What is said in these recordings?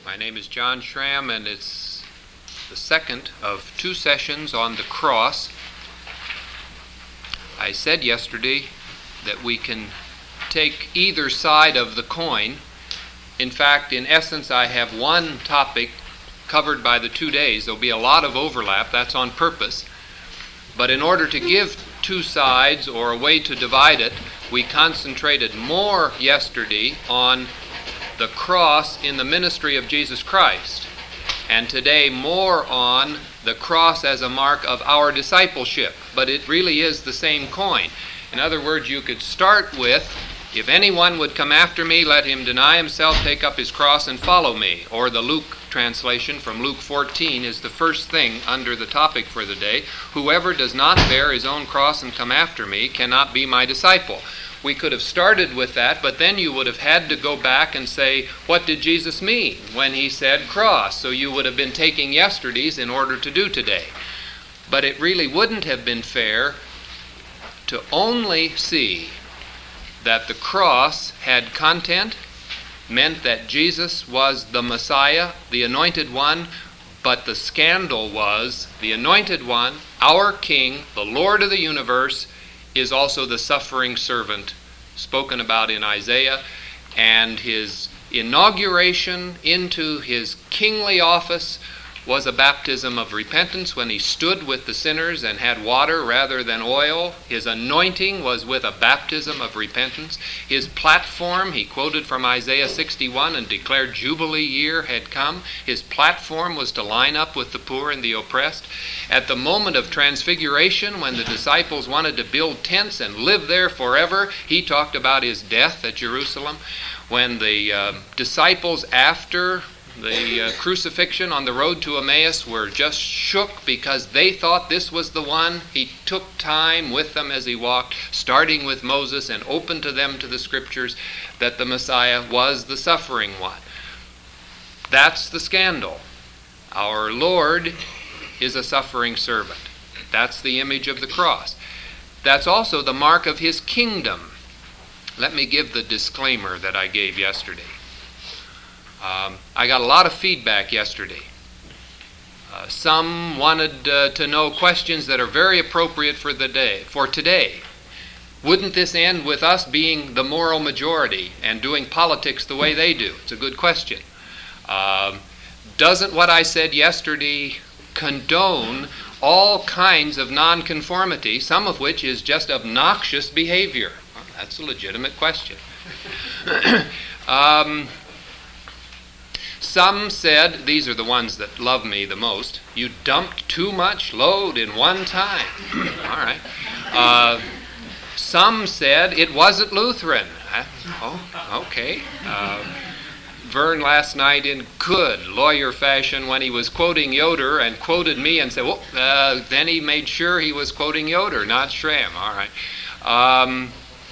My name is John Schramm, and it's the second of two sessions on the cross. I said yesterday that we can take either side of the coin. In fact, in essence, I have one topic covered by the 2 days. There'll be a lot of overlap. That's on purpose. But in order to give two sides or a way to divide it, we concentrated more yesterday on the cross in the ministry of Jesus Christ, and today more on the cross as a mark of our discipleship. But it really is the same coin. In other words, you could start with, if anyone would come after me, let him deny himself, take up his cross, and follow me. Or the Luke translation from Luke 14 is the first thing under the topic for the day. Whoever does not bear his own cross and come after me cannot be my disciple. We could have started with that, but then you would have had to go back and say, what did Jesus mean when he said cross? So you would have been taking yesterday's in order to do today. But it really wouldn't have been fair to only see that the cross had content, meant that Jesus was the Messiah, the Anointed One, but the scandal was the Anointed One, our King, the Lord of the universe, is also the suffering servant spoken about in Isaiah, and his inauguration into his kingly office was a baptism of repentance when he stood with the sinners and had water rather than oil. His anointing was with a baptism of repentance. His platform, he quoted from Isaiah 61 and declared Jubilee year had come. His platform was to line up with the poor and the oppressed. At the moment of transfiguration, when the disciples wanted to build tents and live there forever, he talked about his death at Jerusalem. When the disciples after the crucifixion on the road to Emmaus were just shook because they thought this was the one, he took time with them as he walked, starting with Moses, and opened to them to the scriptures that the Messiah was the suffering one. That's the scandal. Our Lord is a suffering servant. That's the image of the cross. That's also the mark of his kingdom. Let me give the disclaimer that I gave yesterday. I got a lot of feedback yesterday. Some wanted to know questions that are very appropriate for today. Wouldn't this end with us being the moral majority and doing politics the way they do? It's a good question. Doesn't what I said yesterday condone all kinds of nonconformity, some of which is just obnoxious behavior? Well, that's a legitimate question. Some said, these are the ones that love me the most, you dumped too much load in one time. All right. Some said it wasn't Lutheran. Okay. Vern last night in good lawyer fashion, when he was quoting Yoder and quoted me and said, then he made sure he was quoting Yoder, not Schramm. All right.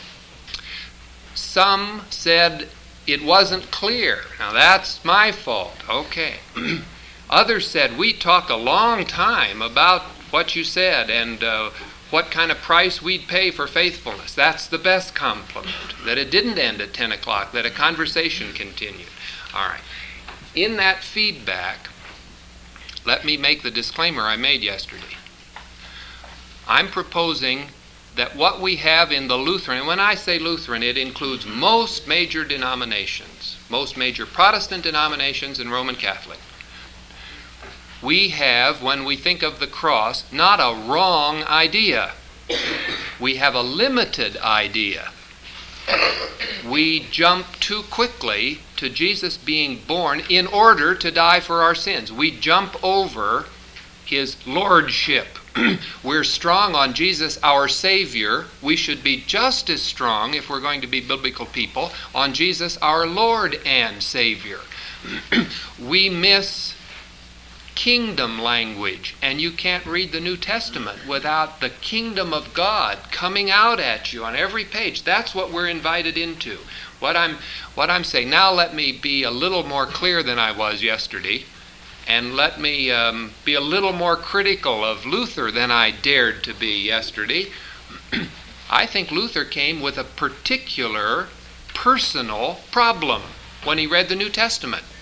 Some said it wasn't clear. Now that's my fault. Okay. Others said, we talked a long time about what you said and what kind of price we'd pay for faithfulness. That's the best compliment, that it didn't end at 10 o'clock, that a conversation continued. All right. In that feedback, let me make the disclaimer I made yesterday. I'm proposing that what we have in the Lutheran, and when I say Lutheran, it includes most major denominations, most major Protestant denominations and Roman Catholic. We have, when we think of the cross, not a wrong idea. We have a limited idea. We jump too quickly to Jesus being born in order to die for our sins. We jump over his lordship. We're strong on Jesus, our Savior. We should be just as strong, if we're going to be biblical people, on Jesus, our Lord and Savior. We miss kingdom language, and you can't read the New Testament without the kingdom of God coming out at you on every page. That's what we're invited into. What I'm saying. Now let me be a little more clear than I was yesterday. And let me be a little more critical of Luther than I dared to be yesterday. I think Luther came with a particular personal problem when he read the New Testament.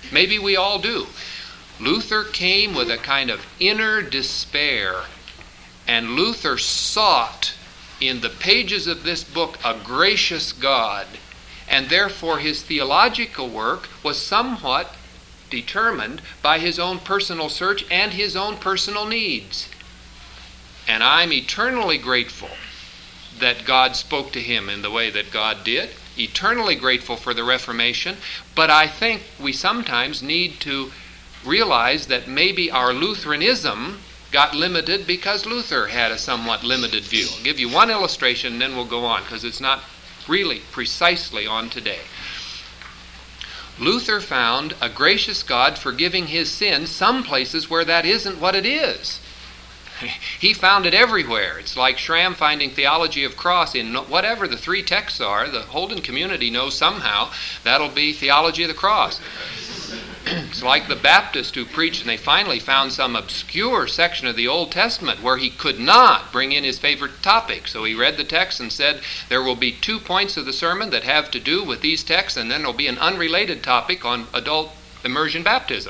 Maybe we all do. Luther came with a kind of inner despair, and Luther sought in the pages of this book a gracious God, and therefore his theological work was somewhat determined by his own personal search and his own personal needs. And I'm eternally grateful that God spoke to him in the way that God did, eternally grateful for the Reformation, but I think we sometimes need to realize that maybe our Lutheranism got limited because Luther had a somewhat limited view. I'll give you one illustration and then we'll go on, because it's not really precisely on today. Luther found a gracious God forgiving his sins some places where that isn't what it is. He found it everywhere. It's like Schramm finding theology of cross in whatever the three texts are. The Holden community knows somehow that'll be theology of the cross. It's like the Baptist who preached and they finally found some obscure section of the Old Testament where he could not bring in his favorite topic. So he read the text and said, there will be 2 points of the sermon that have to do with these texts, and then there will be an unrelated topic on adult immersion baptism.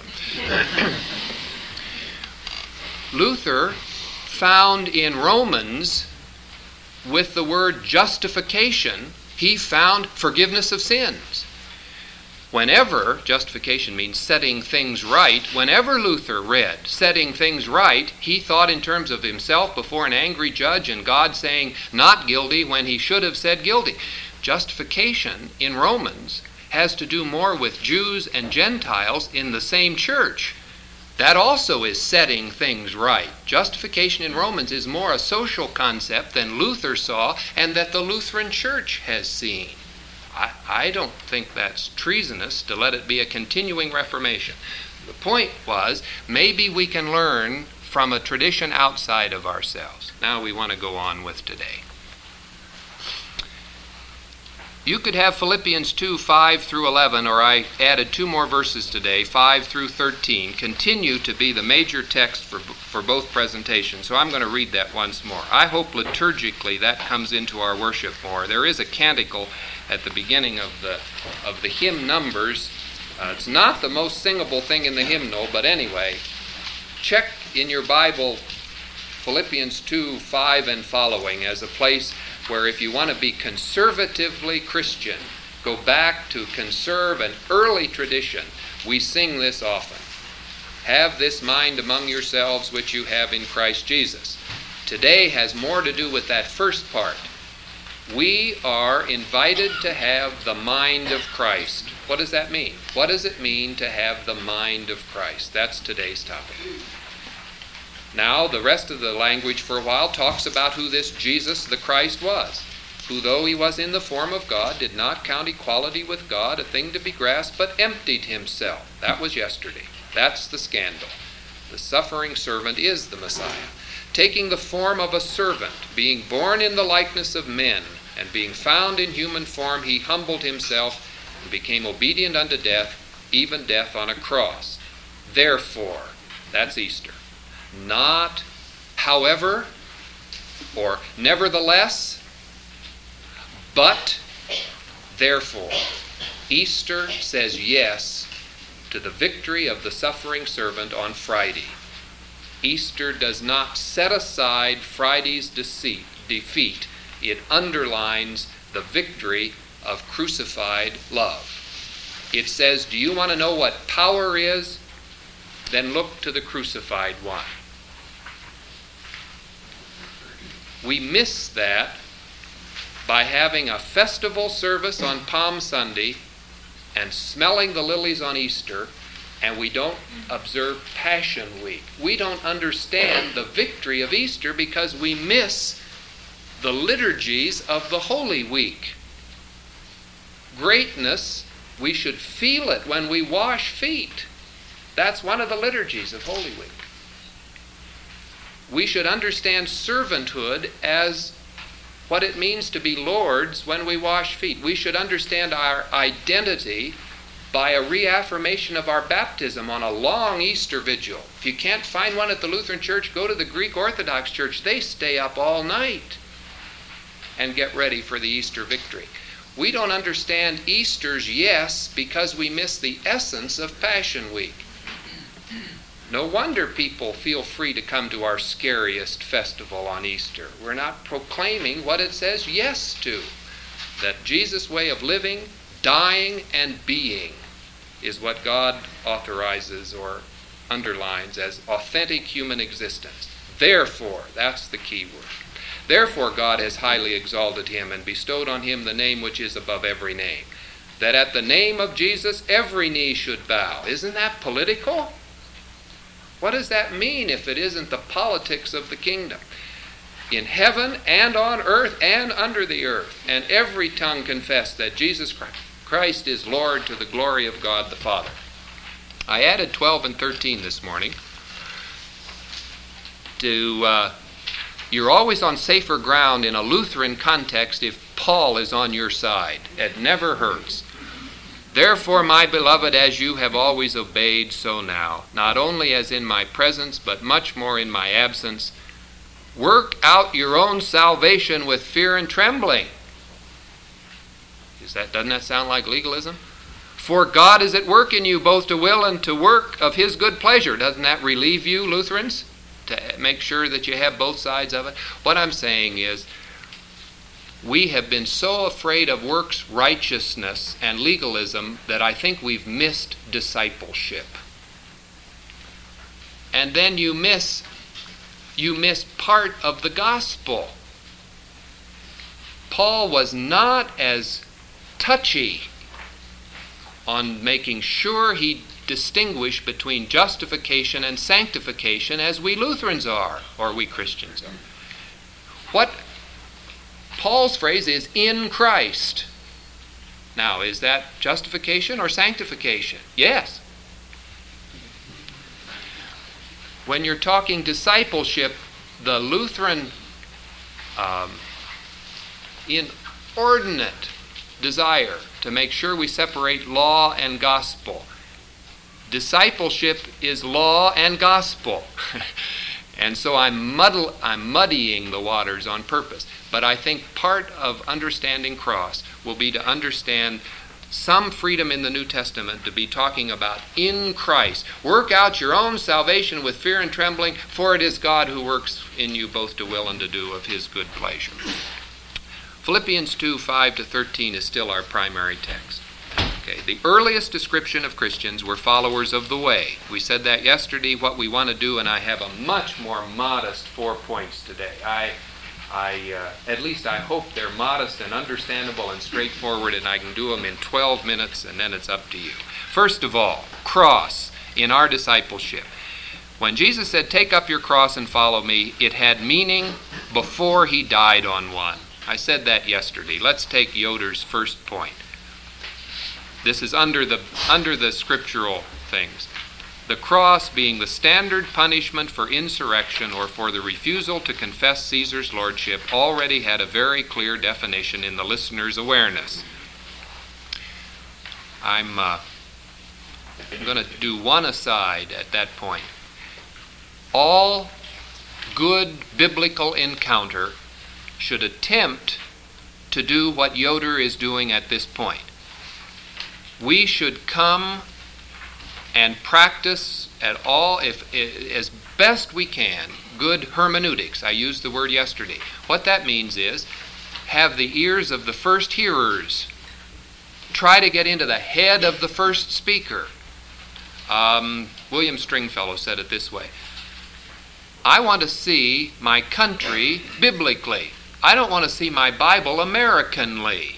Luther found in Romans, with the word justification, he found forgiveness of sins. Whenever, justification means setting things right, whenever Luther read setting things right, he thought in terms of himself before an angry judge and God saying not guilty when he should have said guilty. Justification in Romans has to do more with Jews and Gentiles in the same church. That also is setting things right. Justification in Romans is more a social concept than Luther saw and that the Lutheran Church has seen. I don't think that's treasonous to let it be a continuing Reformation. The point was, maybe we can learn from a tradition outside of ourselves. Now we want to go on with today. You could have Philippians 2, 5 through 11, or I added 2 more verses today, 5 through 13, continue to be the major text for both presentations. So I'm going to read that once more. I hope liturgically that comes into our worship more. There is a canticle at the beginning of the hymn numbers. It's not the most singable thing in the hymnal, but anyway, check in your Bible Philippians 2, 5 and following as a place where if you want to be conservatively Christian, go back to conserve an early tradition. We sing this often. Have this mind among yourselves which you have in Christ Jesus. Today has more to do with that first part. We are invited to have the mind of Christ. What does that mean? What does it mean to have the mind of Christ? That's today's topic. Now, the rest of the language for a while talks about who this Jesus the Christ was, who though he was in the form of God, did not count equality with God a thing to be grasped, but emptied himself. That was yesterday. That's the scandal. The suffering servant is the Messiah. Taking the form of a servant, being born in the likeness of men, and being found in human form, he humbled himself and became obedient unto death, even death on a cross. Therefore, that's Easter. Not however, or nevertheless, but therefore. Easter says yes to the victory of the suffering servant on Friday. Easter does not set aside Friday's defeat. It underlines the victory of crucified love. It says, do you want to know what power is? Then look to the crucified one. We miss that by having a festival service on Palm Sunday and smelling the lilies on Easter, and we don't observe Passion Week. We don't understand the victory of Easter because we miss the liturgies of the Holy Week. Greatness, we should feel it when we wash feet. That's one of the liturgies of Holy Week. We should understand servanthood as what it means to be lords when we wash feet. We should understand our identity by a reaffirmation of our baptism on a long Easter vigil. If you can't find one at the Lutheran Church, go to the Greek Orthodox Church. They stay up all night and get ready for the Easter victory. We don't understand Easter's yes because we miss the essence of Passion Week. No wonder people feel free to come to our scariest festival on Easter. We're not proclaiming what it says yes to. That Jesus' way of living, dying, and being is what God authorizes or underlines as authentic human existence. Therefore, that's the key word. Therefore God has highly exalted him and bestowed on him the name which is above every name, that at the name of Jesus every knee should bow. Isn't that political? What does that mean if it isn't the politics of the kingdom? In heaven and on earth and under the earth, and every tongue confess that Jesus Christ is Lord to the glory of God the Father. I added 12 and 13 this morning to... You're always on safer ground in a Lutheran context if Paul is on your side. It never hurts. Therefore, my beloved, as you have always obeyed, so now, not only as in my presence, but much more in my absence, work out your own salvation with fear and trembling. Doesn't that sound like legalism? For God is at work in you, both to will and to work of his good pleasure. Doesn't that relieve you, Lutherans? To make sure that you have both sides of it? What I'm saying is, we have been so afraid of works righteousness and legalism that I think we've missed discipleship. And then you miss part of the gospel. Paul was not as touchy on making sure he distinguished between justification and sanctification as we Lutherans are, or we Christians are. What Paul's phrase is, in Christ. Now, is that justification or sanctification? Yes. When you're talking discipleship, the Lutheran inordinate desire to make sure we separate law and gospel. Discipleship is law and gospel. And so I'm muddying the waters on purpose. But I think part of understanding cross will be to understand some freedom in the New Testament to be talking about in Christ. Work out your own salvation with fear and trembling, for it is God who works in you both to will and to do of his good pleasure. Philippians 2, 5-13 is still our primary text. Okay, the earliest description of Christians were followers of the way. We said that yesterday, what we want to do, and I have a much more modest 4 points today. At least I hope they're modest and understandable and straightforward, and I can do them in 12 minutes, and then it's up to you. First of all, cross in our discipleship. When Jesus said, take up your cross and follow me, it had meaning before he died on one. I said that yesterday. Let's take Yoder's first point. This is under the scriptural things. The cross being the standard punishment for insurrection or for the refusal to confess Caesar's lordship already had a very clear definition in the listener's awareness. I'm going to do one aside at that point. All good biblical encounter should attempt to do what Yoder is doing at this point. We should come and practice at all, as best we can, good hermeneutics. I used the word yesterday. What that means is, have the ears of the first hearers. Try to get into the head of the first speaker. William Stringfellow said it this way. I want to see my country biblically. I don't want to see my Bible Americanly.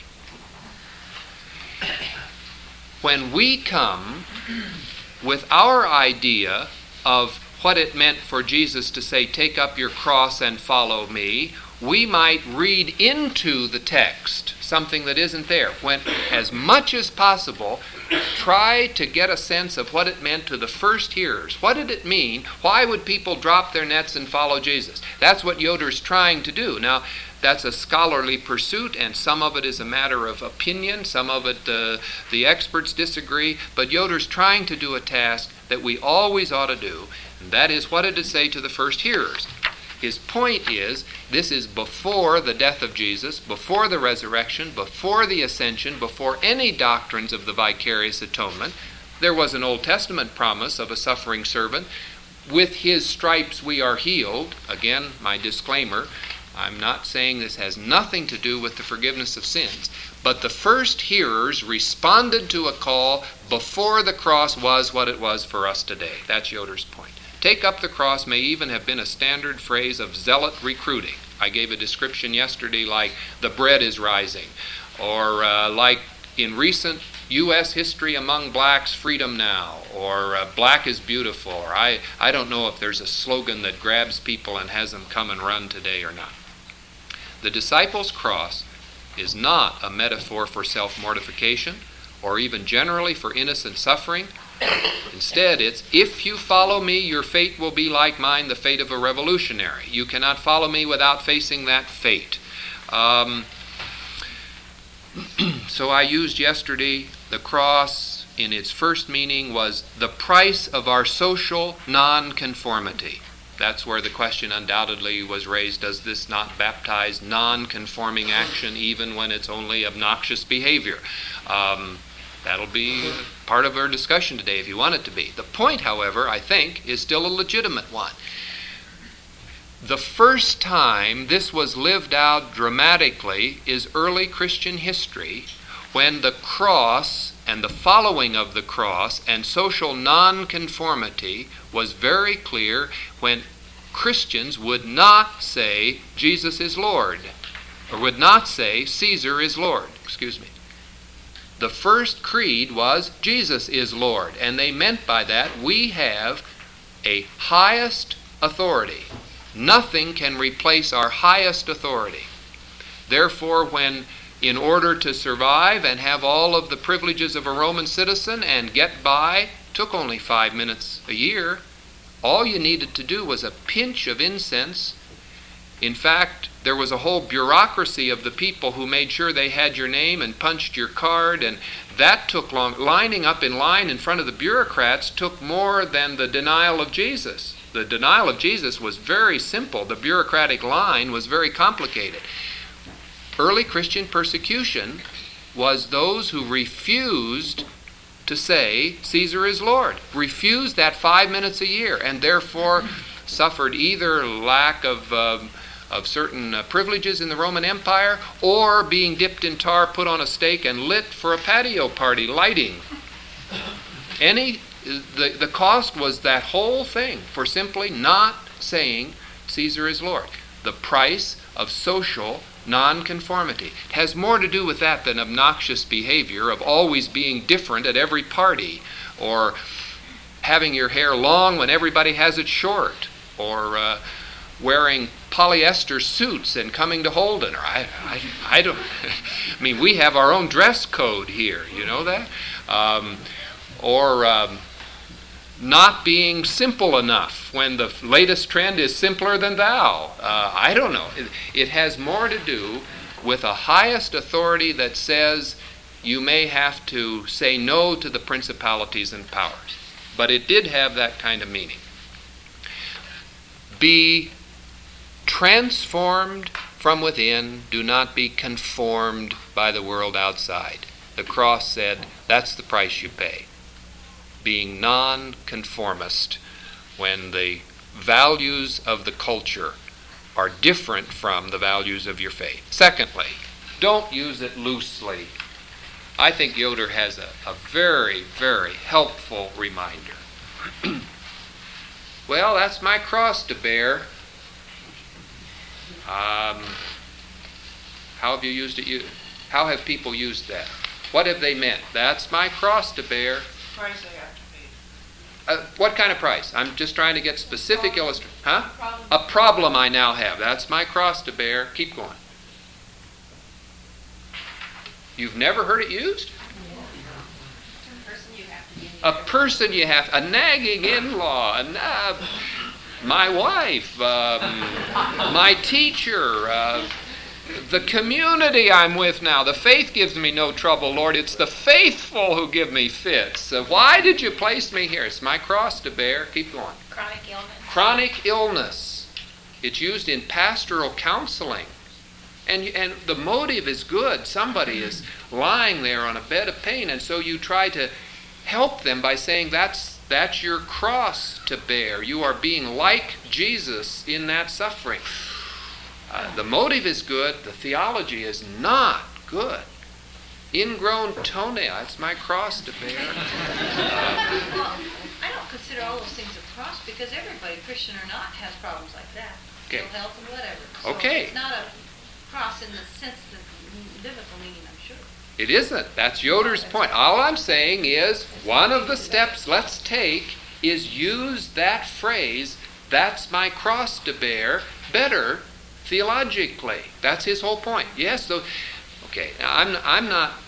When we come with our idea of what it meant for Jesus to say, take up your cross and follow me, we might read into the text something that isn't there. When, as much as possible, try to get a sense of what it meant to the first hearers. What did it mean? Why would people drop their nets and follow Jesus? That's what Yoder's trying to do. Now, that's a scholarly pursuit, and some of it is a matter of opinion. Some of it, the experts disagree. But Yoder's trying to do a task that we always ought to do, and that is, what did it say to the first hearers? His point is, this is before the death of Jesus, before the resurrection, before the ascension, before any doctrines of the vicarious atonement. There was an Old Testament promise of a suffering servant. With his stripes we are healed. Again, my disclaimer, I'm not saying this has nothing to do with the forgiveness of sins. But the first hearers responded to a call before the cross was what it was for us today. That's Yoder's point. Take up the cross may even have been a standard phrase of zealot recruiting. I gave a description yesterday like the bread is rising, or like in recent U.S. history among blacks, freedom now, or black is beautiful, or I don't know if there's a slogan that grabs people and has them come and run today or not. The disciples' cross is not a metaphor for self-mortification or even generally for innocent suffering. Instead, it's, if you follow me, your fate will be like mine, the fate of a revolutionary. You cannot follow me without facing that fate. So I used yesterday, the cross in its first meaning was the price of our social non-conformity. That's where the question undoubtedly was raised, does this not baptize non-conforming action even when it's only obnoxious behavior? That'll be part of our discussion today if you want it to be. The point, however, I think, is still a legitimate one. The first time this was lived out dramatically is early Christian history, when the cross and the following of the cross and social nonconformity was very clear, when Christians would not say Jesus is Lord, or would not say Caesar is Lord. The first creed was Jesus is Lord, and they meant by that we have a highest authority. Nothing can replace our highest authority. Therefore, when in order to survive and have all of the privileges of a Roman citizen and get by, took only 5 minutes a year, all you needed to do was a pinch of incense. In fact, there was a whole bureaucracy of the people who made sure they had your name and punched your card, and that took long. Lining up in line in front of the bureaucrats took more than the denial of Jesus. The denial of Jesus was very simple. The bureaucratic line was very complicated. Early Christian persecution was those who refused to say Caesar is Lord, refused that 5 minutes a year, and therefore suffered either lack of certain privileges in the Roman Empire, or being dipped in tar, put on a stake, and lit for a patio party, lighting. The cost was that whole thing for simply not saying Caesar is Lord. The price of social nonconformity has more to do with that than obnoxious behavior of always being different at every party, or having your hair long when everybody has it short, or wearing polyester suits and coming to Holden. Or I don't. I mean, we have our own dress code here. You know that, or not being simple enough when the latest trend is simpler than thou. I don't know. It has more to do with a highest authority that says you may have to say no to the principalities and powers. But it did have that kind of meaning. Be transformed from within. Do not be conformed by the world outside. The cross said that's the price you pay. Being non-conformist when the values of the culture are different from the values of your faith. Secondly, don't use it loosely. I think Yoder has a very, very helpful reminder. Well, that's my cross to bear. How have you used it? How have people used that? What have they meant? That's my cross to bear. Price I have to pay. What kind of price? I'm just trying to get specific illustration. Huh? A problem I now have. That's my cross to bear. Keep going. You've never heard it used? A person you have, a nagging in-law, my wife, my teacher, the community I'm with now. The faith gives me no trouble, Lord. It's the faithful who give me fits. Why did you place me here? It's my cross to bear. Keep going. Chronic illness. Chronic illness. It's used in pastoral counseling. And the motive is good. Somebody is lying there on a bed of pain, and so you try to help them by saying that's your cross to bear. You are being like Jesus in that suffering. The motive is good. The theology is not good. Ingrown toenail, that's my cross to bear. Well, I don't consider all those things a cross because everybody, Christian or not, has problems like that. Okay. Ill health and whatever. So Okay. it's not a cross in the sense that biblical meaning, I'm sure. It isn't. That's Yoder's point. All I'm saying is one of the steps let's take is use that phrase, that's my cross to bear, better theologically. That's his whole point. Yes, though. Okay, now I'm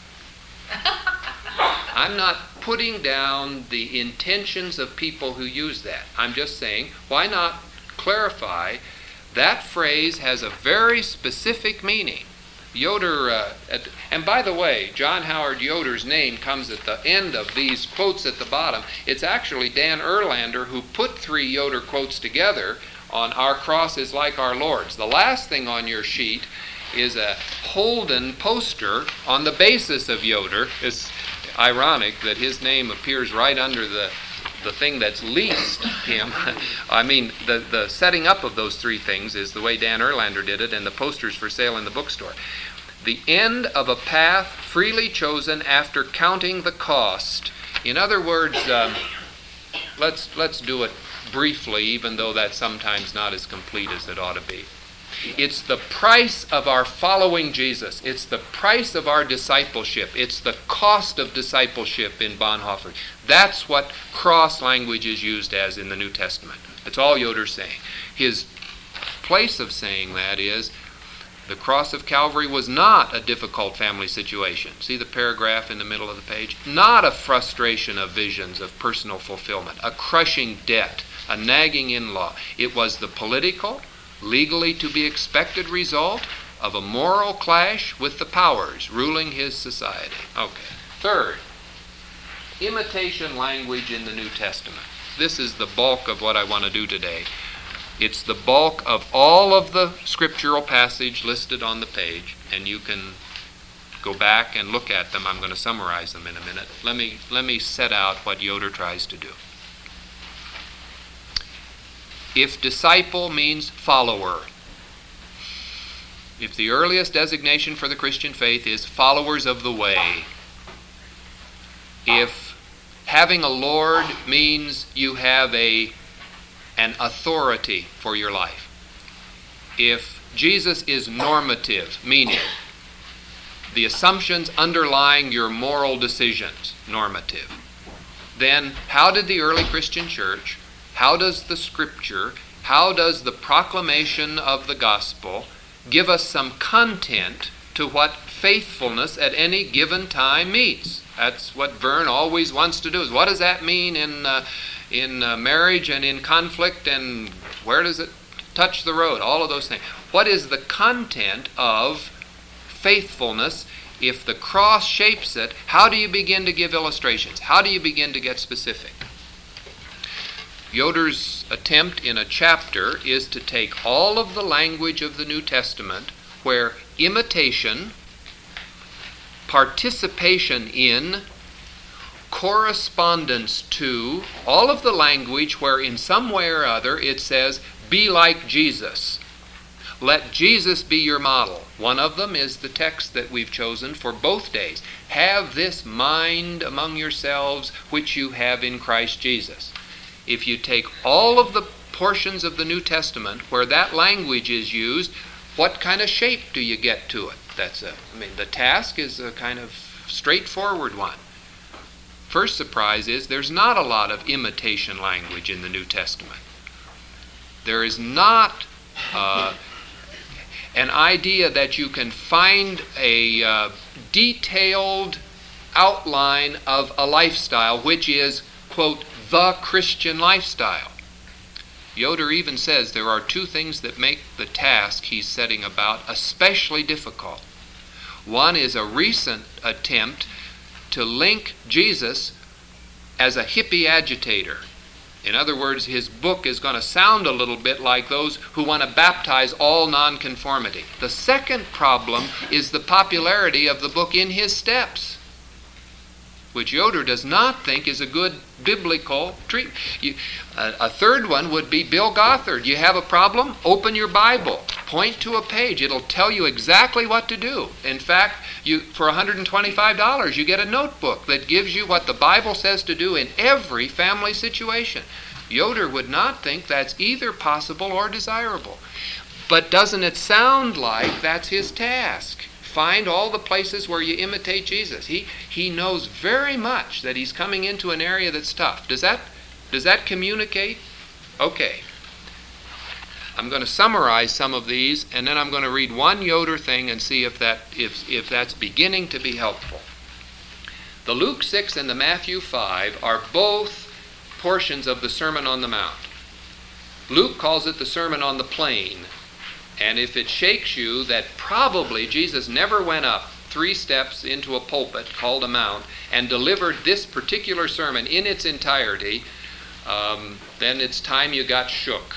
not putting down the intentions of people who use that. I'm just saying, why not clarify that phrase has a very specific meaning. Yoder, and by the way, John Howard Yoder's name comes at the end of these quotes at the bottom. It's actually Dan Erlander who put 3 Yoder quotes together on Our Cross is Like Our Lord's. The last thing on your sheet is a Holden poster on the basis of Yoder. It's ironic that his name appears right under the thing that's least him. I mean, the setting up of those 3 things is the way Dan Erlander did it, and the poster's for sale in the bookstore. The end of a path freely chosen after counting the cost. In other words, let's do it briefly, even though that's sometimes not as complete as it ought to be. It's the price of our following Jesus. It's the price of our discipleship. It's the cost of discipleship in Bonhoeffer. That's what cross language is used as in the New Testament. That's all Yoder's saying. His place of saying that is the cross of Calvary was not a difficult family situation. See the paragraph in the middle of the page? Not a frustration of visions of personal fulfillment, a crushing debt, a nagging in-law. It was the political, legally to be expected result of a moral clash with the powers ruling his society. Okay. Third, imitation language in the New Testament. This is the bulk of what I want to do today. It's the bulk of all of the scriptural passage listed on the page, and you can go back and look at them. I'm going to summarize them in a minute. Let me set out what Yoder tries to do. If disciple means follower, if the earliest designation for the Christian faith is followers of the way, if having a Lord means you have an authority for your life, if Jesus is normative, meaning the assumptions underlying your moral decisions, normative, then how did the early Christian church, how does the Scripture, how does the proclamation of the gospel give us some content to what faithfulness at any given time means? That's what Vern always wants to do, is what does that mean in marriage and in conflict, and where does it touch the road? All of those things. What is the content of faithfulness? If the cross shapes it, how do you begin to give illustrations? How do you begin to get specific? Yoder's attempt in a chapter is to take all of the language of the New Testament where imitation, participation in, correspondence to, all of the language where in some way or other it says, be like Jesus. Let Jesus be your model. One of them is the text that we've chosen for both days. Have this mind among yourselves which you have in Christ Jesus. If you take all of the portions of the New Testament where that language is used, what kind of shape do you get to it? The task is a kind of straightforward one. First surprise is there's not a lot of imitation language in the New Testament. There is not an idea that you can find a detailed outline of a lifestyle which is, quote, the Christian lifestyle. Yoder even says there are 2 things that make the task he's setting about especially difficult. One is a recent attempt to link Jesus as a hippie agitator. In other words, his book is going to sound a little bit like those who want to baptize all nonconformity. The second problem is the popularity of the book In His Steps, which Yoder does not think is a good biblical treatment. A third one would be Bill Gothard. You have a problem? Open your Bible. Point to a page. It'll tell you exactly what to do. In fact, for $125, you get a notebook that gives you what the Bible says to do in every family situation. Yoder would not think that's either possible or desirable. But doesn't it sound like that's his task? Find all the places where you imitate Jesus. He knows very much that he's coming into an area that's tough. Does that communicate? Okay. I'm going to summarize some of these, and then I'm going to read one Yoder thing and see if that's beginning to be helpful. The Luke 6 and the Matthew 5 are both portions of the Sermon on the Mount. Luke calls it the Sermon on the Plain. And if it shakes you that probably Jesus never went up 3 steps into a pulpit called a mount and delivered this particular sermon in its entirety, then it's time you got shook.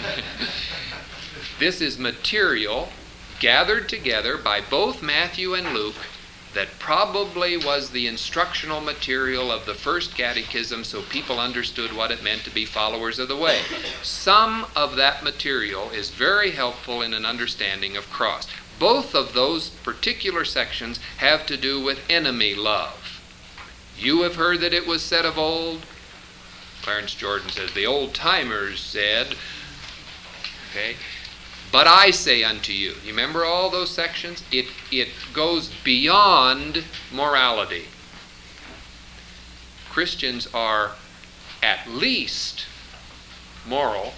This is material gathered together by both Matthew and Luke that probably was the instructional material of the first catechism, so people understood what it meant to be followers of the way. Some of that material is very helpful in an understanding of cross. Both of those particular sections have to do with enemy love. You have heard that it was said of old. Clarence Jordan says, the old timers said, okay, but I say unto you. You remember all those sections? It goes beyond morality. Christians are at least moral.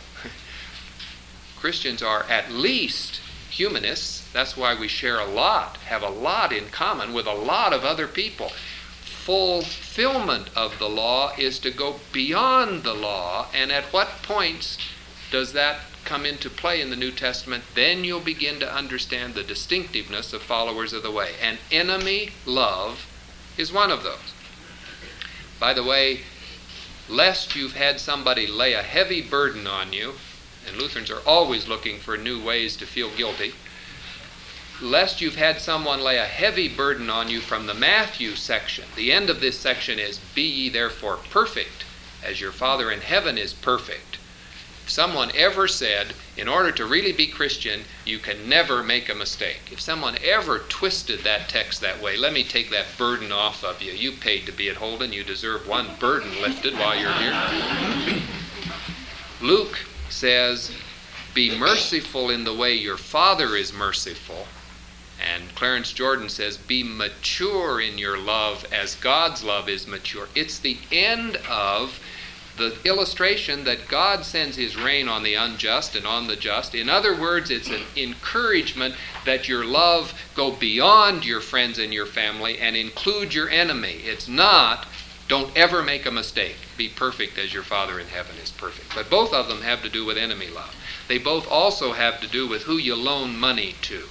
Christians are at least humanists. That's why we share a lot, have a lot in common with a lot of other people. Fulfillment of the law is to go beyond the law, and at what points does that come into play in the New Testament? Then you'll begin to understand the distinctiveness of followers of the way. And enemy love is one of those. By the way, lest you've had somebody lay a heavy burden on you, and Lutherans are always looking for new ways to feel guilty, lest you've had someone lay a heavy burden on you from the Matthew section. The end of this section is, be ye therefore perfect, as your Father in heaven is perfect. If someone ever said, in order to really be Christian, you can never make a mistake. If someone ever twisted that text that way, let me take that burden off of you. You paid to be at Holden. You deserve one burden lifted while you're here. Luke says, be merciful in the way your Father is merciful. And Clarence Jordan says, be mature in your love as God's love is mature. It's the end of the illustration that God sends his rain on the unjust and on the just. In other words, it's an encouragement that your love go beyond your friends and your family and include your enemy. It's not, don't ever make a mistake. Be perfect as your Father in heaven is perfect. But both of them have to do with enemy love. They both also have to do with who you loan money to.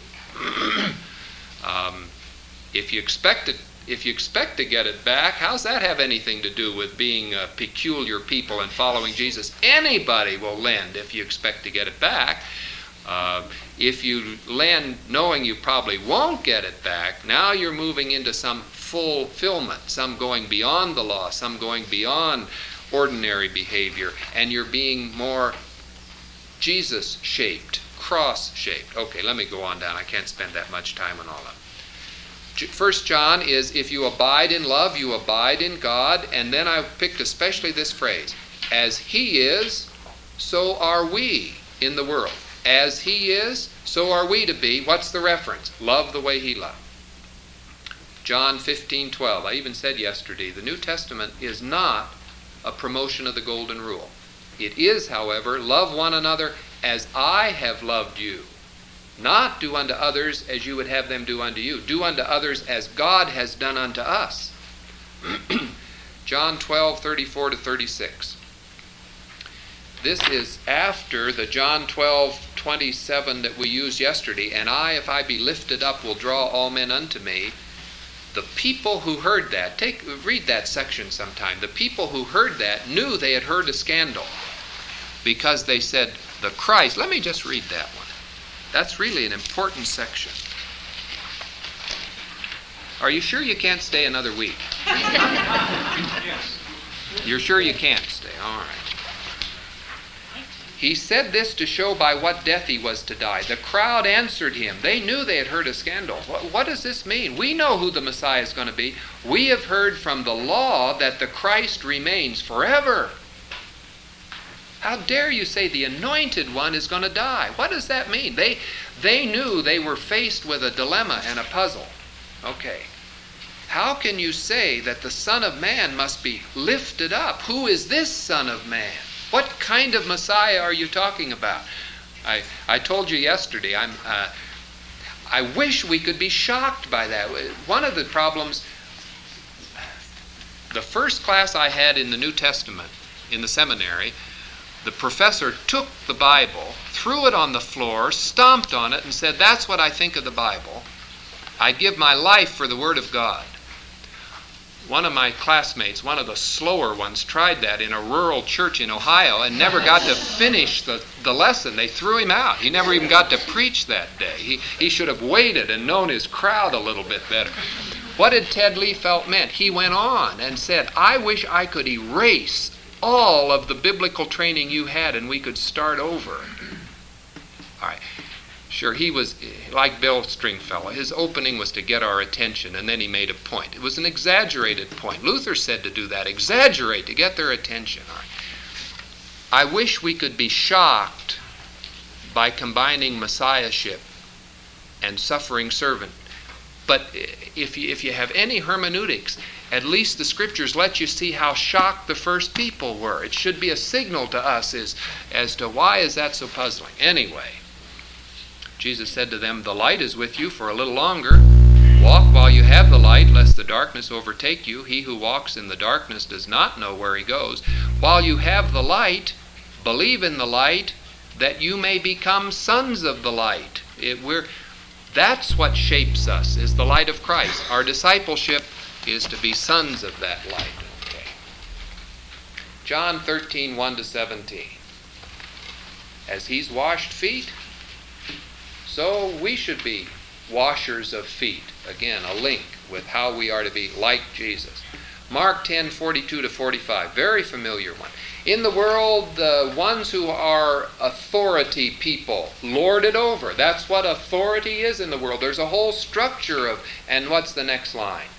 If you expect to get it back, how's that have anything to do with being a peculiar people and following Jesus? Anybody will lend if you expect to get it back. If you lend knowing you probably won't get it back, now you're moving into some fulfillment, some going beyond the law, some going beyond ordinary behavior, and you're being more Jesus-shaped, cross-shaped. Okay, let me go on down. I can't spend that much time on all of them. 1 John is, if you abide in love, you abide in God. And then I picked especially this phrase, as he is, so are we in the world. As he is, so are we to be. What's the reference? Love the way he loved. John 15:12. I even said yesterday, the New Testament is not a promotion of the golden rule. It is, however, love one another as I have loved you. Not do unto others as you would have them do unto you. Do unto others as God has done unto us. John 12:34-36. This is after the John 12:27 that we used yesterday. And I, if I be lifted up, will draw all men unto me. the people who heard that, read that section sometime. The people who heard that knew they had heard a scandal because they said, the Christ, let me just read that one. That's really an important section. Are you sure you can't stay another week? Yes. You're sure you can't stay? All right. He said this to show by what death he was to die. The crowd answered him. They knew they had heard a scandal. What does this mean? We know who the Messiah is going to be. We have heard from the law that the Christ remains forever. How dare you say the anointed one is going to die? What does that mean? They knew they were faced with a dilemma and a puzzle. Okay. How can you say that the Son of Man must be lifted up? Who is this Son of Man? What kind of Messiah are you talking about? I told you yesterday, I wish we could be shocked by that. One of the problems, the first class I had in the New Testament in the seminary, the professor took the Bible, threw it on the floor, stomped on it, and said, "That's what I think of the Bible. I give my life for the Word of God." One of my classmates, one of the slower ones, tried that in a rural church in Ohio and never got to finish the lesson. They threw him out. He never even got to preach that day. He should have waited and known his crowd a little bit better. What did Ted Liefeld meant? He went on and said, "I wish I could erase all of the biblical training you had and we could start over." All right. Sure, he was like Bill Stringfellow. His opening was to get our attention, and then he made a point. It was an exaggerated point. Luther said to do that, exaggerate, to get their attention. All right. I wish we could be shocked by combining messiahship and suffering servant. But if you have any hermeneutics, at least the Scriptures let you see how shocked the first people were. It should be a signal to us as to why is that so puzzling. Anyway, Jesus said to them, "The light is with you for a little longer. Walk while you have the light, lest the darkness overtake you. He who walks in the darkness does not know where he goes. While you have the light, believe in the light, that you may become sons of the light." That's what shapes us, is the light of Christ. Our discipleship is to be sons of that light. Okay. John 13, 1-17. As he's washed feet, so we should be washers of feet. Again, a link with how we are to be like Jesus. Mark 10, 42-45, very familiar one. In the world, the ones who are authority people lord it over. That's what authority is in the world. There's a whole structure of, and what's the next line?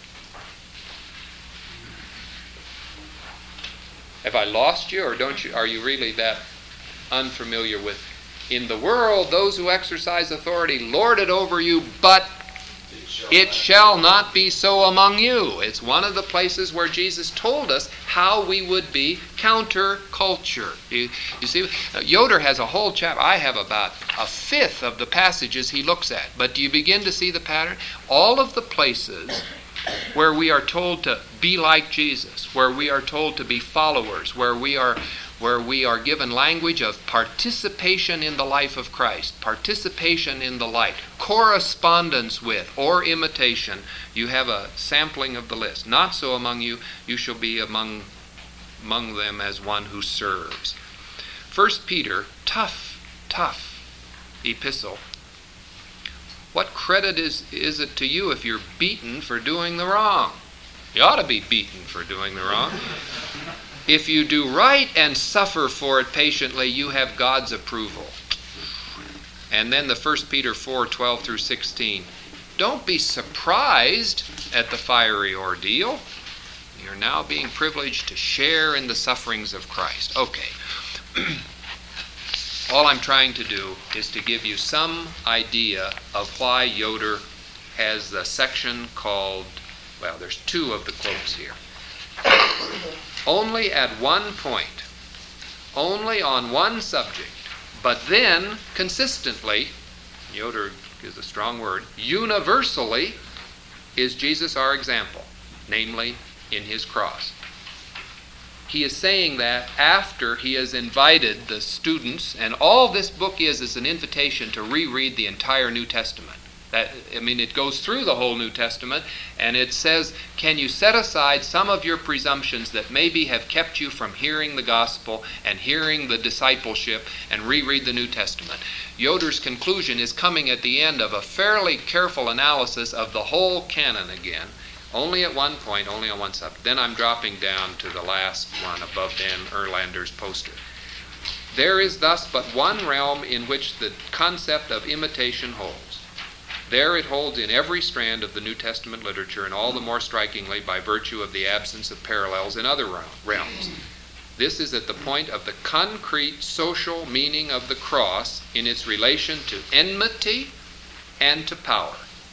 Have I lost you, or are you really that unfamiliar with? In the world, those who exercise authority lord it over you, but it shall not be so among you. It's one of the places where Jesus told us how we would be counterculture. You see, Yoder has a whole chapter. I have about a fifth of the passages he looks at. But do you begin to see the pattern? All of the places where we are told to be like Jesus, where we are told to be followers, where we are given language of participation in the life of Christ, participation in the light, correspondence with, or imitation. You have a sampling of the list. Not so among you, you shall be among them as one who serves. 1 Peter, tough epistle. What credit is it to you if you're beaten for doing the wrong? You ought to be beaten for doing the wrong. If you do right and suffer for it patiently, you have God's approval. And then the 1 Peter 4, 12-16. Don't be surprised at the fiery ordeal. You're now being privileged to share in the sufferings of Christ. Okay. All I'm trying to do is to give you some idea of why Yoder has the section called, well, there's two of the quotes here. Only at one point, only on one subject, but then consistently, Yoder is a strong word, universally is Jesus our example, namely in his cross. He is saying that after he has invited the students, and all this book is an invitation to reread the entire New Testament. It goes through the whole New Testament, and it says, can you set aside some of your presumptions that maybe have kept you from hearing the gospel and hearing the discipleship and reread the New Testament? Yoder's conclusion is coming at the end of a fairly careful analysis of the whole canon again, only at one point, only on one subject. Then I'm dropping down to the last one above Dan Erlander's poster. There is thus but one realm in which the concept of imitation holds. There it holds in every strand of the New Testament literature, and all the more strikingly by virtue of the absence of parallels in other realms. This is at the point of the concrete social meaning of the cross in its relation to enmity and to power.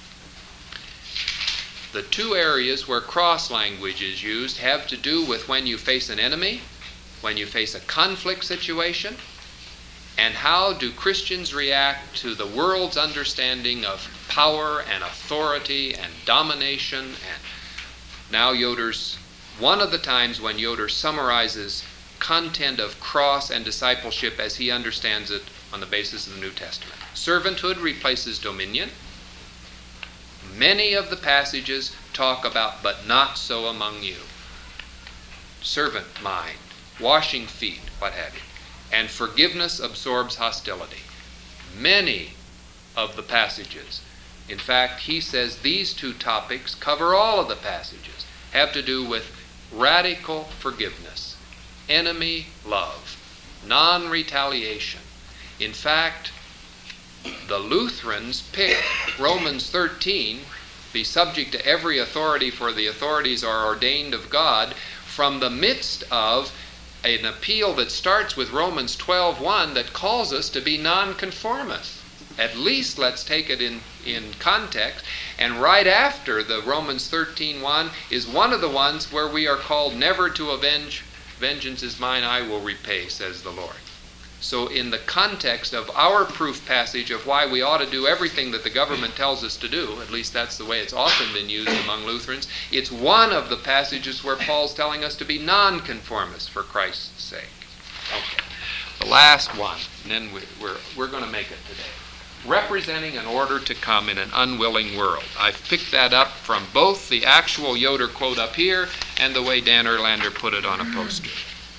The two areas where cross language is used have to do with when you face an enemy, when you face a conflict situation, and how do Christians react to the world's understanding of power and authority and domination. And now one of the times when Yoder summarizes content of cross and discipleship as he understands it on the basis of the New Testament. Servanthood replaces dominion. Many of the passages talk about, but not so among you. Servant mind, washing feet, what have you. And forgiveness absorbs hostility. Many of the passages, in fact, he says these two topics cover all of the passages, have to do with radical forgiveness, enemy love, non-retaliation. In fact, the Lutherans picked Romans 13, be subject to every authority, for the authorities are ordained of God, from the midst of an appeal that starts with Romans 12:1 that calls us to be nonconformists. At least let's take it in context. And right after the Romans 13:1 is one of the ones where we are called never to avenge. Vengeance is mine, I will repay, says the Lord. So in the context of our proof passage of why we ought to do everything that the government tells us to do, at least that's the way it's often been used among Lutherans, it's one of the passages where Paul's telling us to be nonconformists for Christ's sake. Okay, the last one, and then we're going to make it today. Representing an order to come in an unwilling world. I've picked that up from both the actual Yoder quote up here and the way Dan Erlander put it on a poster.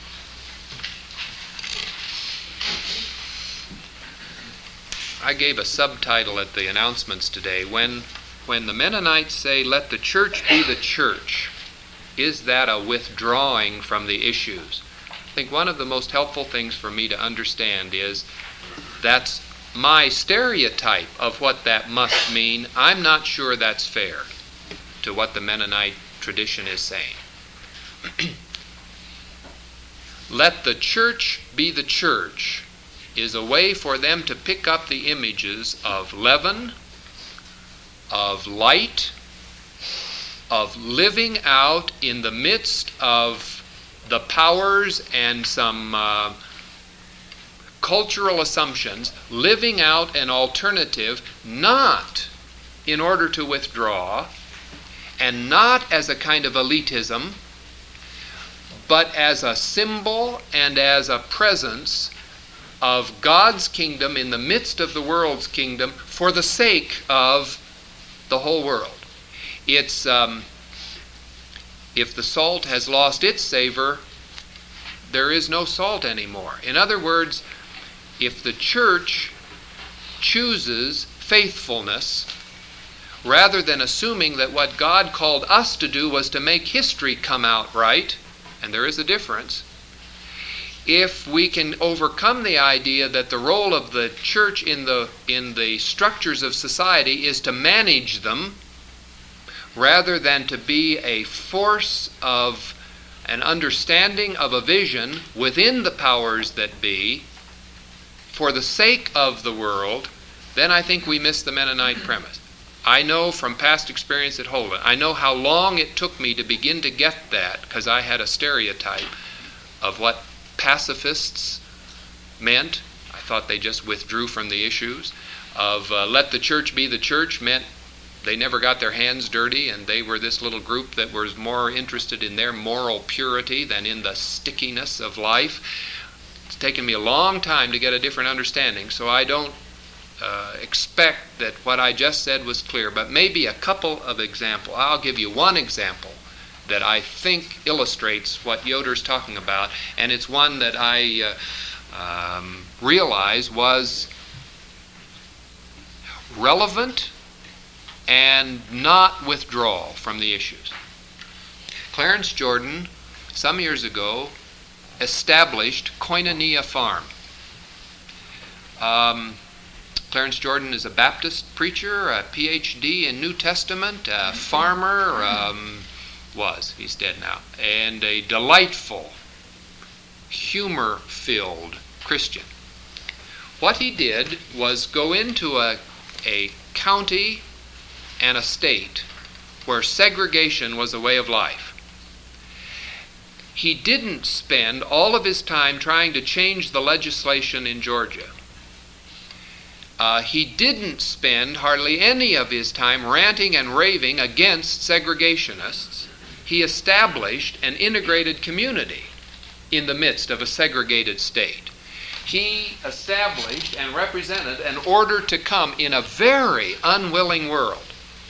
I gave a subtitle at the announcements today. When the Mennonites say, let the church be the church, is that a withdrawing from the issues? I think one of the most helpful things for me to understand is that's my stereotype of what that must mean. I'm not sure that's fair to what the Mennonite tradition is saying. Let the church be the church is a way for them to pick up the images of leaven, of light, of living out in the midst of the powers and some cultural assumptions, living out an alternative not in order to withdraw and not as a kind of elitism, but as a symbol and as a presence of God's kingdom in the midst of the world's kingdom for the sake of the whole world. It's if the salt has lost its savor, there is no salt anymore. In other words, if the church chooses faithfulness rather than assuming that what God called us to do was to make history come out right, and there is a difference, if we can overcome the idea that the role of the church in the structures of society is to manage them rather than to be a force of an understanding of a vision within the powers that be for the sake of the world, then I think we miss the Mennonite premise. I know from past experience at Holden, I know how long it took me to begin to get that because I had a stereotype of what pacifists meant. I thought they just withdrew from the issues. Of let the church be the church meant they never got their hands dirty and they were this little group that was more interested in their moral purity than in the stickiness of life. It's taken me a long time to get a different understanding, so I don't expect that what I just said was clear, but maybe a couple of examples. I'll give you one example that I think illustrates what Yoder's talking about, and it's one that I realize was relevant and not withdrawal from the issues. Clarence Jordan, some years ago, established Koinonia Farm. Clarence Jordan is a Baptist preacher, a PhD in New Testament, a farmer, he's dead now, and a delightful, humor-filled Christian. What he did was go into a county and a state where segregation was a way of life. He didn't spend all of his time trying to change the legislation in Georgia. He didn't spend hardly any of his time ranting and raving against segregationists. He established an integrated community in the midst of a segregated state. He established and represented an order to come in a very unwilling world.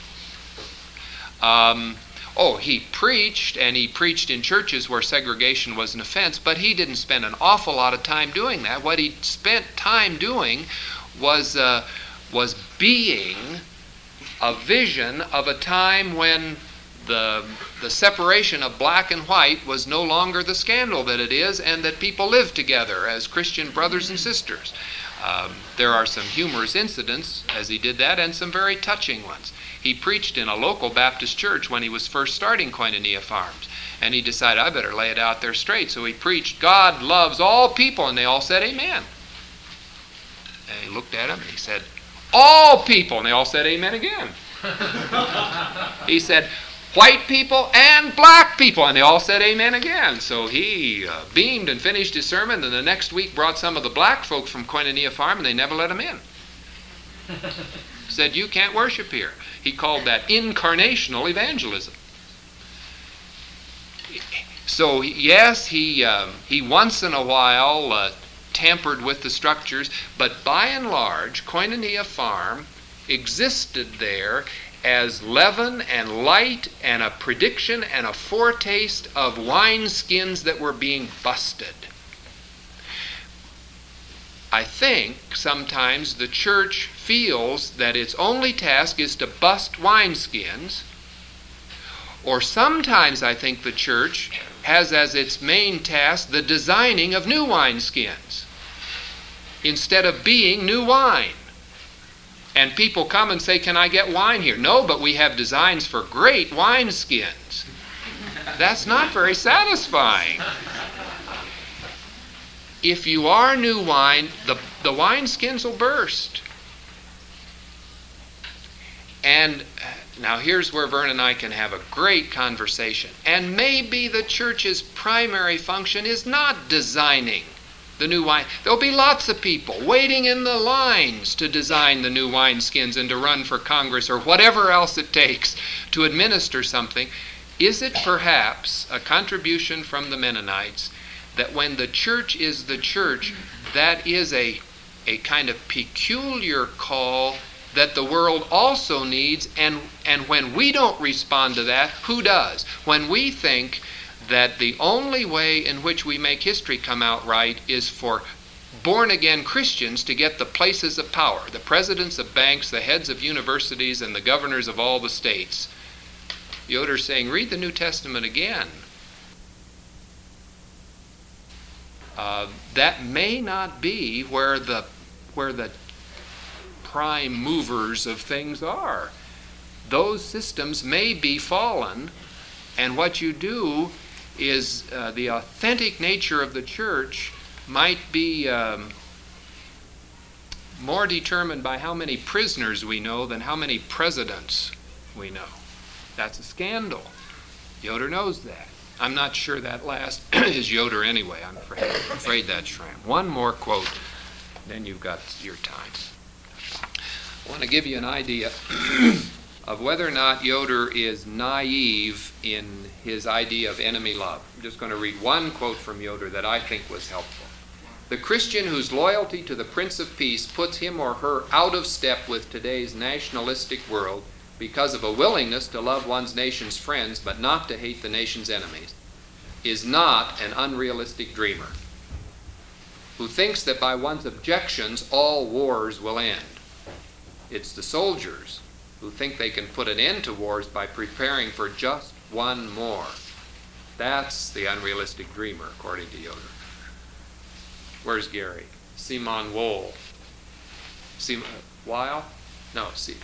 He preached, and he preached in churches where segregation was an offense, but he didn't spend an awful lot of time doing that. What he spent time doing was being a vision of a time when the separation of black and white was no longer the scandal that it is, and that people lived together as Christian brothers and sisters. There are some humorous incidents as he did that, and some very touching ones. He preached in a local Baptist church when he was first starting Koinonia Farms, and he decided, I better lay it out there straight. So he preached, God loves all people, and they all said amen. And he looked at him and he said, all people, and they all said amen again. He said, white people and black people, and they all said amen again. So he beamed and finished his sermon, and the next week brought some of the black folks from Koinonia Farm, and they never let him in. Said, you can't worship here. He called that incarnational evangelism. So yes, he once in a while tampered with the structures, but by and large, Koinonia Farm existed there as leaven and light and a prediction and a foretaste of wineskins that were being busted. I think sometimes the church feels that its only task is to bust wineskins, or sometimes I think the church has as its main task the designing of new wineskins instead of being new wine. And people come and say, can I get wine here? No, but we have designs for great wineskins. That's not very satisfying. If you are new wine, the wineskins will burst. And now here's where Vern and I can have a great conversation. And maybe the church's primary function is not designing the new wine. There'll be lots of people waiting in the lines to design the new wineskins and to run for Congress or whatever else it takes to administer something. Is it perhaps a contribution from the Mennonites that when the church is the church, that is a kind of peculiar call that the world also needs, and when we don't respond to that, who does? When we think that the only way in which we make history come out right is for born-again Christians to get the places of power, the presidents of banks, the heads of universities, and the governors of all the states. Yoder's saying, read the New Testament again. That may not be where the prime movers of things are. Those systems may be fallen, and what you do is the authentic nature of the church might be more determined by how many prisoners we know than how many presidents we know. That's a scandal. Yoder knows that. I'm not sure that last is Yoder anyway. I'm afraid that's Schramm. One more quote, then you've got your time. I want to give you an idea of whether or not Yoder is naive in his idea of enemy love. I'm just going to read one quote from Yoder that I think was helpful. The Christian whose loyalty to the Prince of Peace puts him or her out of step with today's nationalistic world because of a willingness to love one's nation's friends but not to hate the nation's enemies is not an unrealistic dreamer who thinks that by one's objections all wars will end. It's the soldiers who think they can put an end to wars by preparing for just one more. That's the unrealistic dreamer, according to Yoder. Where's Gary? Simon Weil. Weil? No,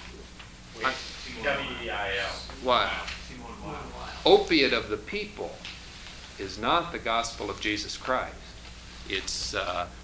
W-E-I-L. What? Opiate of the people is not the gospel of Jesus Christ. It's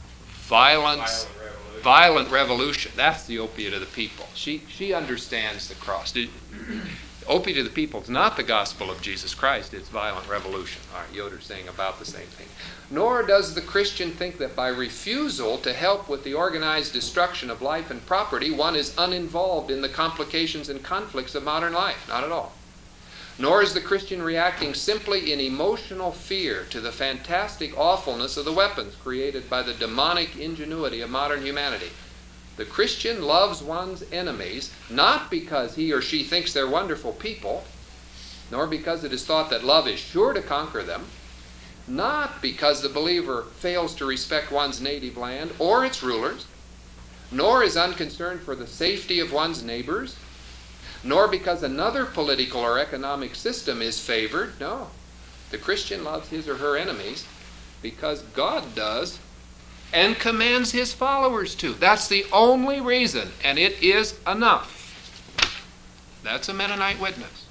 violent revolution. That's the opiate of the people. She understands the cross. Opiate of the people is not the gospel of Jesus Christ. It's violent revolution. All right, Yoder's saying about the same thing. Nor does the Christian think that by refusal to help with the organized destruction of life and property, one is uninvolved in the complications and conflicts of modern life. Not at all. Nor is the Christian reacting simply in emotional fear to the fantastic awfulness of the weapons created by the demonic ingenuity of modern humanity. The Christian loves one's enemies not because he or she thinks they're wonderful people, nor because it is thought that love is sure to conquer them, not because the believer fails to respect one's native land or its rulers, nor is unconcerned for the safety of one's neighbors, nor because another political or economic system is favored. No. The Christian loves his or her enemies because God does and commands his followers to. That's the only reason, and it is enough. That's a Mennonite witness.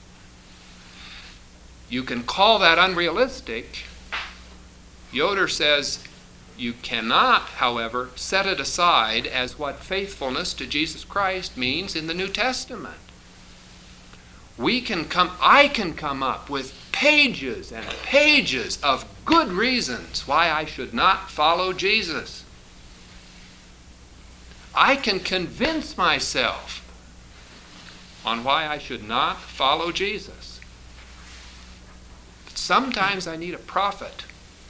You can call that unrealistic. Yoder says you cannot, however, set it aside as what faithfulness to Jesus Christ means in the New Testament. I can come up with pages and pages of good reasons why I should not follow Jesus. I can convince myself on why I should not follow Jesus. But sometimes I need a prophet.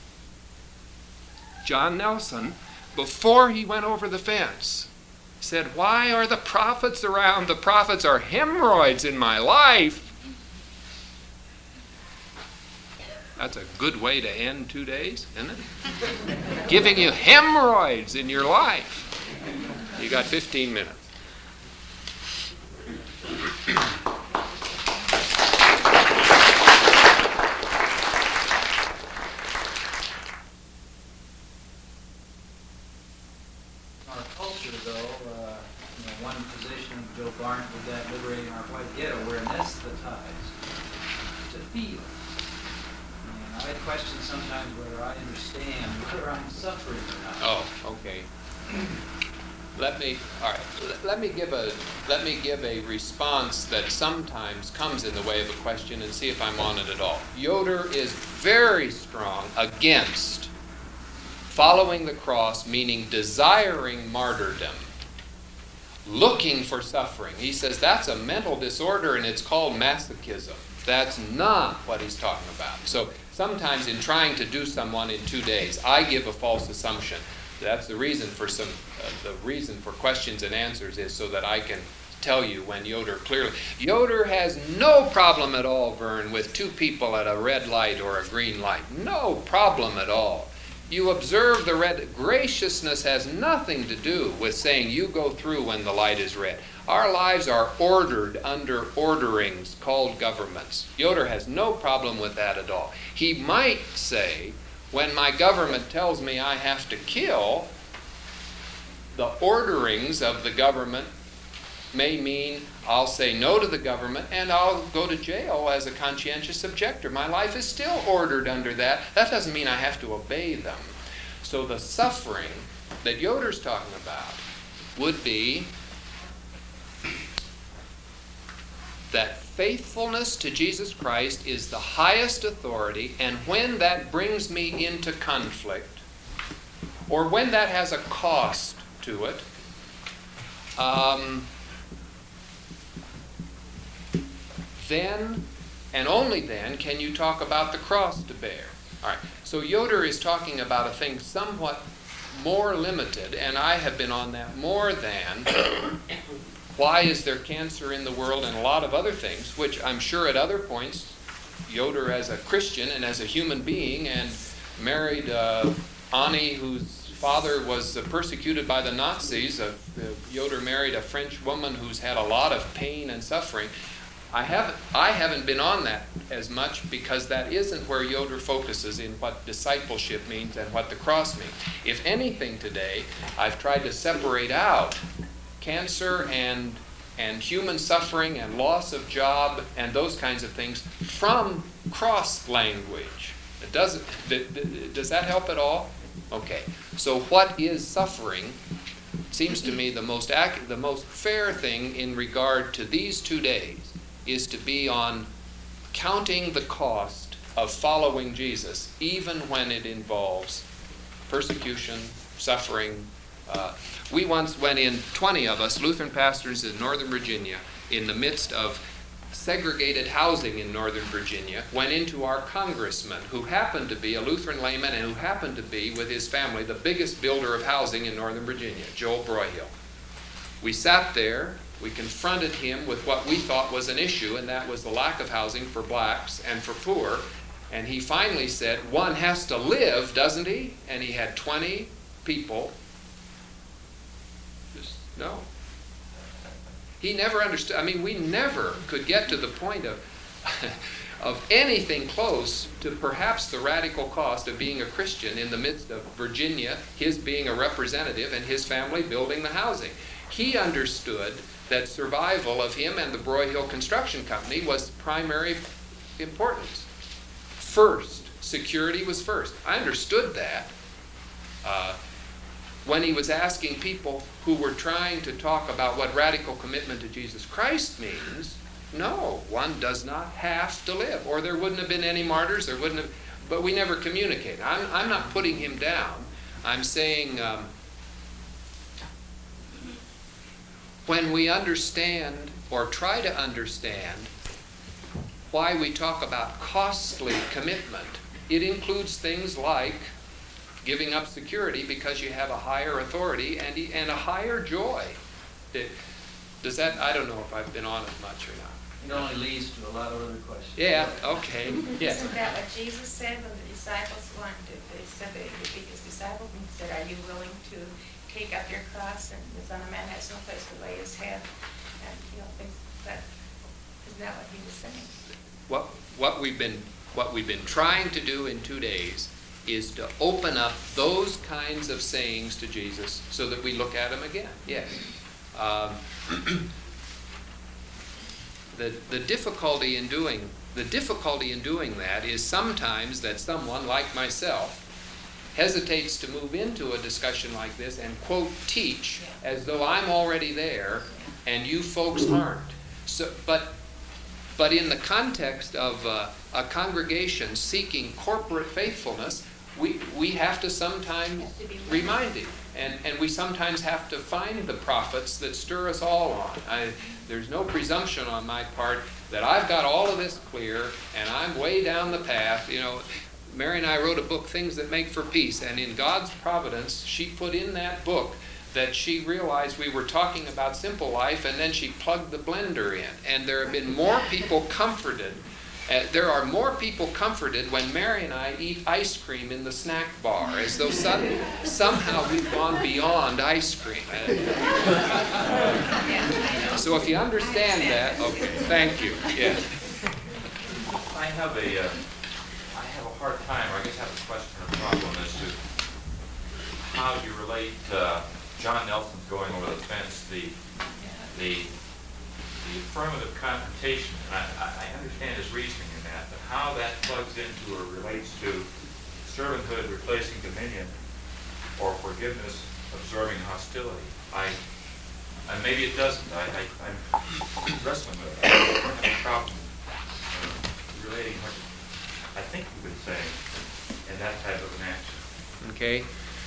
John Nelson, before he went over the fence, said, "Why are the prophets around? The prophets are hemorrhoids in my life." That's a good way to end 2 days, isn't it? Giving you hemorrhoids in your life. You got 15 minutes. Our culture, though, one position of Joe Barnes was that liberating our white ghetto, we're anesthetized to feel. And I question sometimes whether I understand whether I'm suffering or not. Oh, okay. Let me give a response that sometimes comes in the way of a question and see if I'm on it at all. Yoder is very strong against following the cross, meaning desiring martyrdom, looking for suffering. He says that's a mental disorder and it's called masochism. That's not what he's talking about. So sometimes in trying to do someone in 2 days, I give a false assumption. That's the reason for the reason for questions and answers is so that I can tell you when Yoder clearly. Yoder has no problem at all, Vern, with two people at a red light or a green light. No problem at all. You observe the red. Graciousness has nothing to do with saying you go through when the light is red. Our lives are ordered under orderings called governments. Yoder has no problem with that at all. He might say, when my government tells me I have to kill, the orderings of the government may mean I'll say no to the government and I'll go to jail as a conscientious objector. My life is still ordered under that. That doesn't mean I have to obey them. So the suffering that Yoder's talking about would be that faithfulness to Jesus Christ is the highest authority, and when that brings me into conflict, or when that has a cost to it, then and only then can you talk about the cross to bear. All right. So Yoder is talking about a thing somewhat more limited, and I have been on that more than why is there cancer in the world and a lot of other things, which I'm sure at other points, Yoder as a Christian and as a human being and married Annie, whose father was persecuted by the Nazis. Yoder married a French woman who's had a lot of pain and suffering. I haven't been on that as much because that isn't where Yoder focuses in what discipleship means and what the cross means. If anything today, I've tried to separate out cancer and human suffering and loss of job and those kinds of things from cross language. Does that help at all? Okay. So what is suffering seems to me the most fair thing in regard to these 2 days is to be on counting the cost of following Jesus, even when it involves persecution, suffering. We once went in, 20 of us, Lutheran pastors in Northern Virginia, in the midst of segregated housing in Northern Virginia, went into our congressman, who happened to be a Lutheran layman and who happened to be, with his family, the biggest builder of housing in Northern Virginia, Joel Broyhill. We sat there. We confronted him with what we thought was an issue, and that was the lack of housing for blacks and for poor. And he finally said, one has to live, doesn't he? And he had 20 people. Just, no. He never understood. I mean, we never could get to the point of anything close to perhaps the radical cost of being a Christian in the midst of Virginia, his being a representative, and his family building the housing. He understood that survival of him and the Broyhill Construction Company was primary importance. First, security was first. I understood that. When he was asking people who were trying to talk about what radical commitment to Jesus Christ means, no, one does not have to live, or there wouldn't have been any martyrs, but we never communicated. I'm not putting him down. I'm saying when we understand or try to understand why we talk about costly commitment, it includes things like giving up security because you have a higher authority and a higher joy. Does that, I don't know if I've been on it much or not. It only leads to a lot of other questions. Yeah, okay. Yes. Isn't that what Jesus said when the disciples wanted to, they said they would be his disciples, and he said, are you willing to take up your cross? And the Son of Man has no place to lay his head. And, things like that. Isn't that what he was saying? What we've been trying to do in 2 days is to open up those kinds of sayings to Jesus so that we look at them again. Yes. The difficulty in doing that is sometimes that someone like myself hesitates to move into a discussion like this and quote teach as though I'm already there and you folks aren't. So, but in the context of a congregation seeking corporate faithfulness, we have to sometimes remind him. And we sometimes have to find the prophets that stir us all on. There's no presumption on my part that I've got all of this clear and I'm way down the path. Mary and I wrote a book, Things That Make for Peace, and in God's providence, she put in that book that she realized we were talking about simple life, and then she plugged the blender in. And there have been more people comforted. There are more people comforted when Mary and I eat ice cream in the snack bar, as though somehow we've gone beyond ice cream. So if you understand that, okay, thank you. Yes. I have a hard time, or I guess I have a question or problem as to how you relate John Nelson's going over the fence, the affirmative confrontation. I understand his reasoning in that, but how that plugs into or relates to servanthood replacing dominion, or forgiveness absorbing hostility. And maybe it doesn't. I'm wrestling with it. I have a problem relating what I think you've been saying in that type of an action. Okay.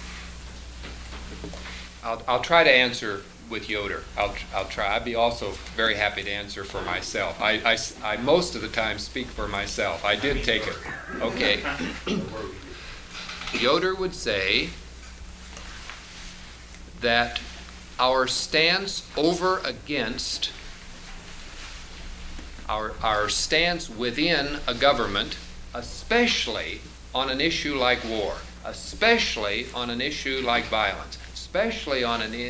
I'll try to answer with Yoder. I'll try. I'd be also very happy to answer for myself. I most of the time speak for myself. I did take it. Okay. Yoder would say that our stance over against, our stance within a government, especially on an issue like war, especially on an issue like violence, especially on an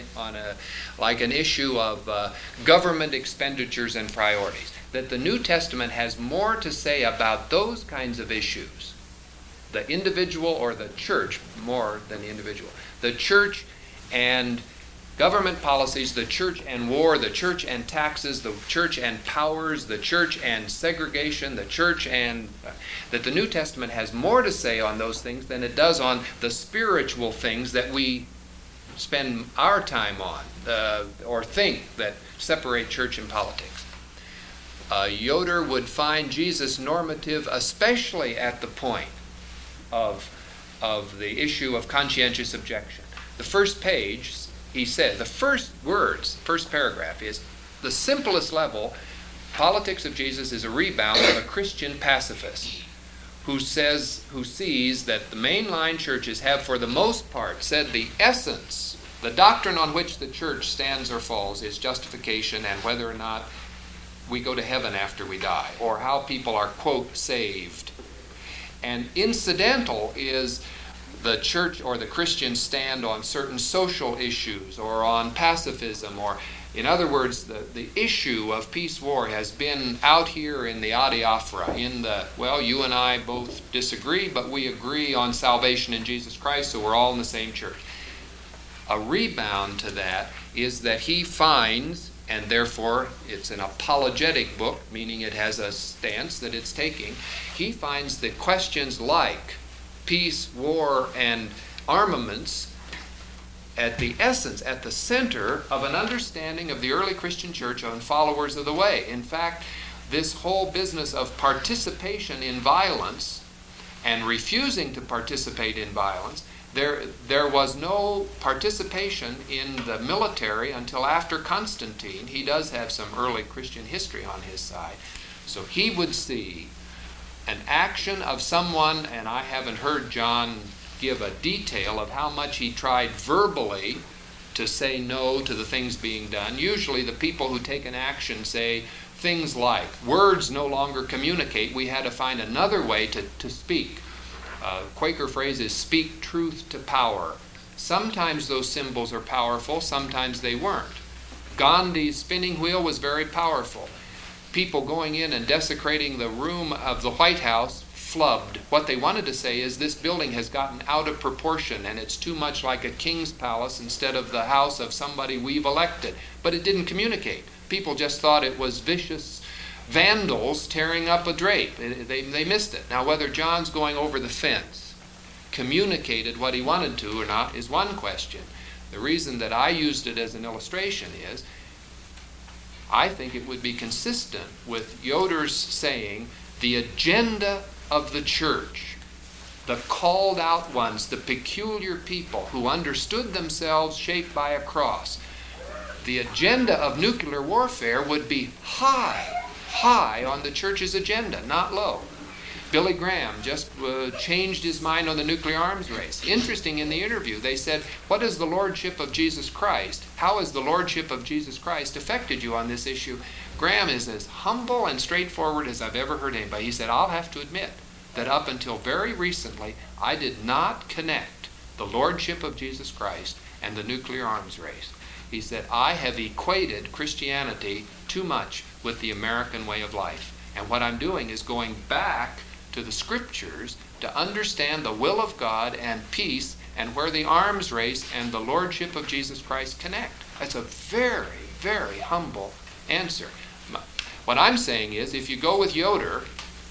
issue of government expenditures and priorities, that the New Testament has more to say about those kinds of issues, the individual or the church more than the individual, the church and government policies, the church and war, the church and taxes, the church and powers, the church and segregation, the church and... that the New Testament has more to say on those things than it does on the spiritual things that we spend our time on or think that separate church and politics. Yoder would find Jesus normative, especially at the point of the issue of conscientious objection. The first page, he said, the first words, first paragraph is, the simplest level, politics of Jesus is a rebound of a Christian pacifist who sees that the mainline churches have for the most part said the essence, the doctrine on which the church stands or falls is justification and whether or not we go to heaven after we die, or how people are, quote, saved. And incidental is the church or the Christian stand on certain social issues or on pacifism, or in other words, the issue of peace-war has been out here in the adiaphora, in the, well, you and I both disagree, but we agree on salvation in Jesus Christ, so we're all in the same church. A rebound to that is that he finds, and therefore it's an apologetic book, meaning it has a stance that it's taking, he finds that questions like peace, war, and armaments at the essence, at the center of an understanding of the early Christian church on followers of the way. In fact, this whole business of participation in violence and refusing to participate in violence, there was no participation in the military until after Constantine. He does have some early Christian history on his side. So he would see an action of someone, and I haven't heard John give a detail of how much he tried verbally to say no to the things being done. Usually the people who take an action say things like, words no longer communicate, we had to find another way to speak. Quaker phrase is speak truth to power. Sometimes those symbols are powerful, sometimes they weren't. Gandhi's spinning wheel was very powerful. People going in and desecrating the room of the White House flubbed. What they wanted to say is this building has gotten out of proportion and it's too much like a king's palace instead of the house of somebody we've elected. But it didn't communicate. People just thought it was vicious vandals tearing up a drape. They missed it. Now, whether John's going over the fence communicated what he wanted to or not is one question. The reason that I used it as an illustration is I think it would be consistent with Yoder's saying the agenda of the church, the called out ones, the peculiar people who understood themselves shaped by a cross. The agenda of nuclear warfare would be high on the church's agenda, not low. Billy Graham just changed his mind on the nuclear arms race. Interesting, in the interview, they said, what is the lordship of Jesus Christ? How has the lordship of Jesus Christ affected you on this issue? Graham is as humble and straightforward as I've ever heard anybody. He said, I'll have to admit that up until very recently, I did not connect the lordship of Jesus Christ and the nuclear arms race. He said, I have equated Christianity too much with the American way of life. And what I'm doing is going back to the Scriptures to understand the will of God and peace and where the arms race and the lordship of Jesus Christ connect. That's a very, very humble answer. What I'm saying is, if you go with Yoder,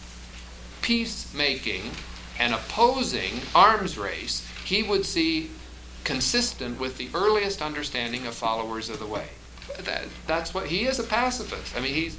peacemaking and opposing arms race, he would see consistent with the earliest understanding of followers of the way. That's what he is, a pacifist. I mean,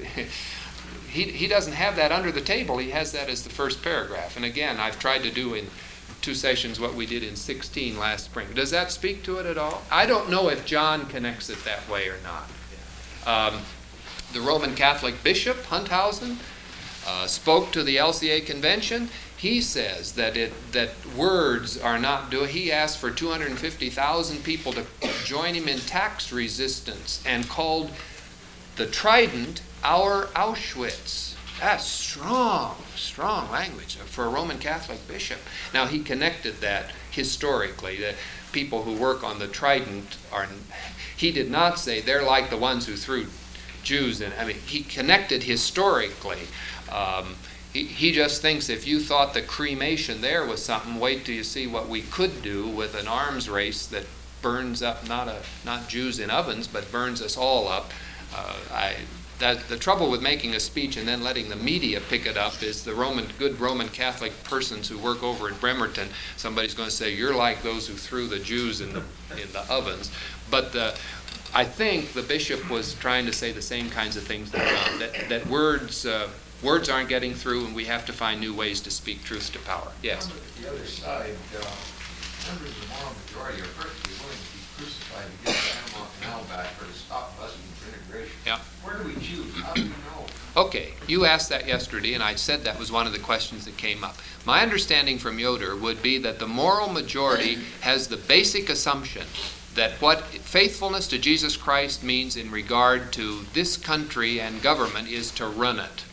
he doesn't have that under the table. He has that as the first paragraph. And again, I've tried to do in 2 sessions what we did in 16 last spring. Does that speak to it at all? I don't know if John connects it that way or not. The Roman Catholic Bishop, Hunthausen, spoke to the LCA convention. He says that words are not doing. He asked for 250,000 people to join him in tax resistance and called the Trident our Auschwitz. That's strong language for a Roman Catholic bishop. Now, he connected that historically. The people who work on the Trident he did not say they're like the ones who threw Jews in. I mean, he connected historically. He just thinks if you thought the cremation there was something, wait till you see what we could do with an arms race that burns up not Jews in ovens, but burns us all up. The trouble with making a speech and then letting the media pick it up is the good Roman Catholic persons who work over at Bremerton. Somebody's going to say you're like those who threw the Jews in the ovens. But I think the bishop was trying to say the same kinds of things that words aren't getting through, and we have to find new ways to speak truth to power. Yes. On the other side, members of the moral majority are perfectly willing to be crucified to get the Panama Canal back or to stop busing for integration. Yeah. Where do we choose? How do we know? Okay, you asked that yesterday, and I said that was one of the questions that came up. My understanding from Yoder would be that the moral majority has the basic assumption that what faithfulness to Jesus Christ means in regard to this country and government is to run it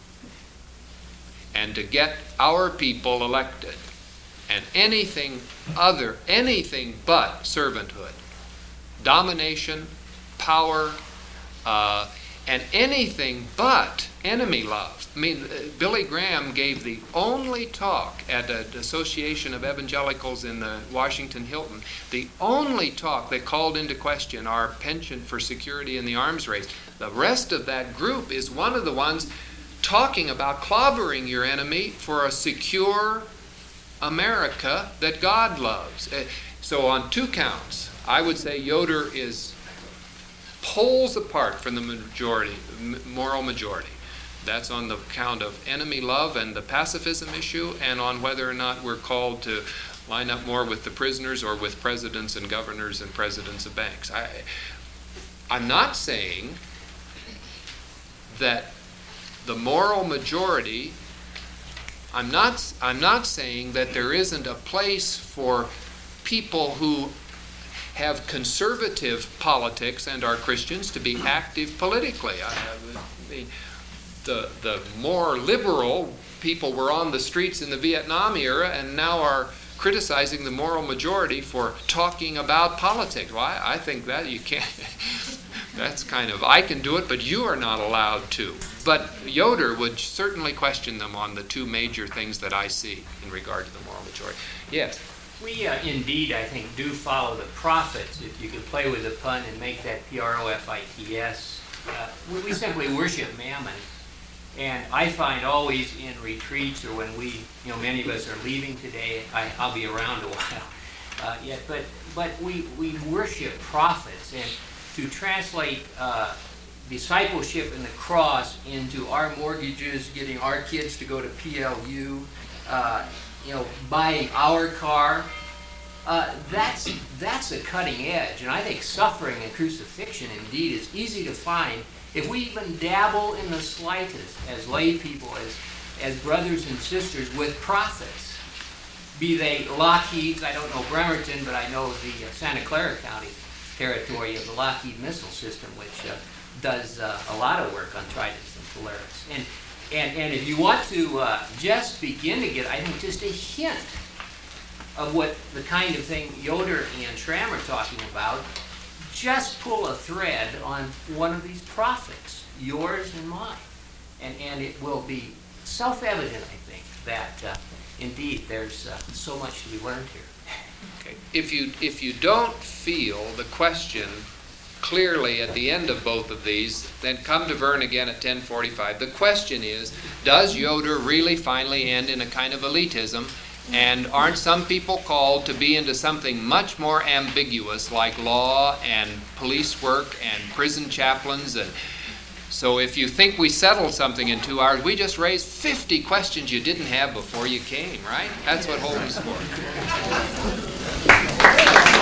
and to get our people elected, and anything but servanthood, domination, power, and anything but enemy love. I mean, Billy Graham gave the only talk at an association of evangelicals in the Washington Hilton, the only talk that called into question our penchant for security in the arms race. The rest of that group is one of the ones talking about clobbering your enemy for a secure America that God loves. So on two counts, I would say Yoder is poles apart from the majority, moral majority. That's on the count of enemy love and the pacifism issue, and on whether or not we're called to line up more with the prisoners or with presidents and governors and presidents of banks. I'm not saying that the moral majority, I'm not saying that there isn't a place for people who have conservative politics and are Christians to be active politically. The more liberal people were on the streets in the Vietnam era and now are criticizing the moral majority for talking about politics. Well, I think that you can't. That's kind of, I can do it, but you are not allowed to. But Yoder would certainly question them on the two major things that I see in regard to the moral majority. Yes? We indeed, I think, do follow the prophets, if you could play with the pun and make that Profits. We simply worship Mammon. And I find always in retreats or when many of us are leaving today, I'll be around a while yet, but we worship prophets. And to translate discipleship and the cross into our mortgages, getting our kids to go to PLU, buying our car, that's a cutting edge. And I think suffering and crucifixion indeed is easy to find if we even dabble in the slightest as lay people, as brothers and sisters with prophets. Be they Lockheed's, I don't know Bremerton, but I know the Santa Clara County territory of the Lockheed missile system, which does a lot of work on Tridents and Polaris. And if you want to just begin to get, I think, just a hint of what the kind of thing Yoder and Schramm are talking about, just pull a thread on one of these prophets, yours and mine. And it will be self-evident, I think, that indeed there's so much to be learned here. Okay. If you don't feel the question clearly at the end of both of these, then come to Vern again at 10:45. The question is, does Yoder really finally end in a kind of elitism? And aren't some people called to be into something much more ambiguous like law and police work and prison chaplains? And so if you think we settled something in 2 hours, we just raised 50 questions you didn't have before you came, right? That's what Holden's for.